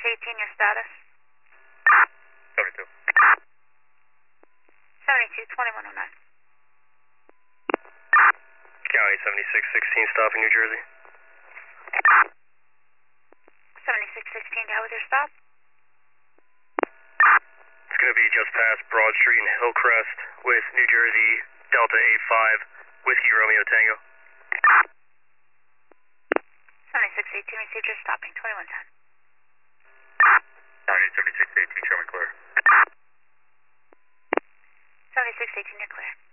18, your status? 72. 72, 2109. County 7616, stopping New Jersey. 7616, how was your stop? It's going to be just past Broad Street and Hillcrest with New Jersey Delta 85, Whiskey Romeo Tango. 7618, received your stopping, 2110. County 7618, show me clear. 7618, you're clear.